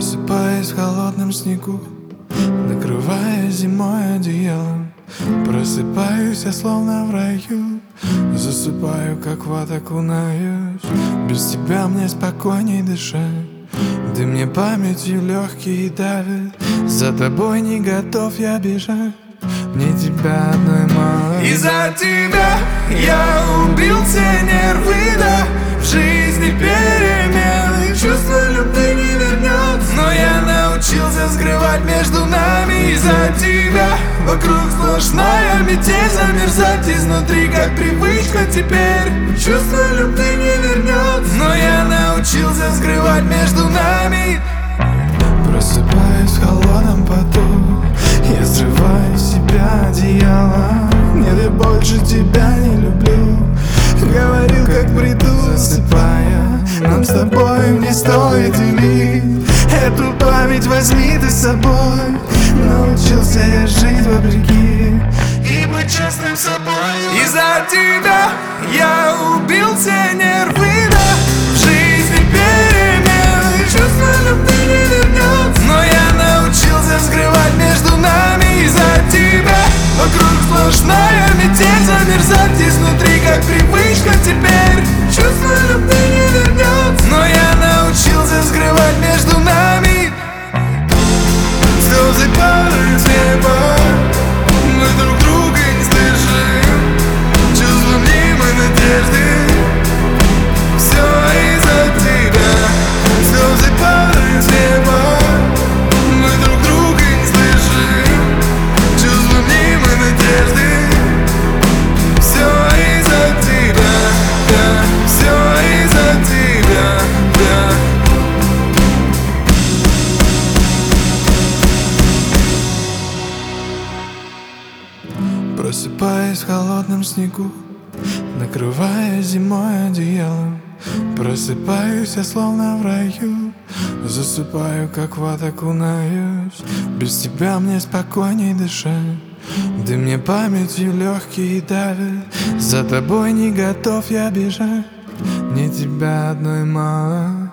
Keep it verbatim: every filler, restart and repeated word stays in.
Просыпаясь в холодном снегу, накрывая зимой одеялом. Просыпаюсь я словно в раю, засыпаю, как в ад окунаюсь. Без тебя мне спокойней дышать, ты мне памятью легкие давит. За тобой не готов я бежать, мне тебя одной мало. Из-за тебя я убил все нервы, да. В жизни перемены, чувство любви не вернется. Но я научился скрывать между нами. Из-за тебя вокруг сплошная метель, замерзать изнутри, как привычка теперь. Чувство любви не вернется. Но я научился скрывать между нами. Просыпаюсь в холодном поту, я срываю с себя одеяло. Нет, я больше тебя не люблю, говорил, как приду. Засыпая, нам с тобой не стоит делить. Эту память возьми ты с собой. Научился я жить вопреки и быть честным с собой. Из-за тебя я убил все нервы, да. В жизни перемены, чувство любви не вернется. Но я научился скрывать между нами. Из-за тебя вокруг сплошная метель, замерзать изнутри, как привычка теперь. Чувство любви не вернется. Но я научился скрывать между нами. Слезы падают с неба, мы друг друга не слышим. Чувства мнимой надежды, все из-за тебя. Слезы падают с неба, мы друг друга не слышим. Чувства мнимой надежды, все из-за тебя, да, все из-за тебя, да. Просыпаясь в холодном снегу, накрывая зимой одеялом. Просыпаюсь я словно в раю, засыпаю, как в ад окунаюсь. Без тебя мне спокойней дышать, ты мне памятью легкие давит. За тобой не готов я бежать, мне тебя одной мало.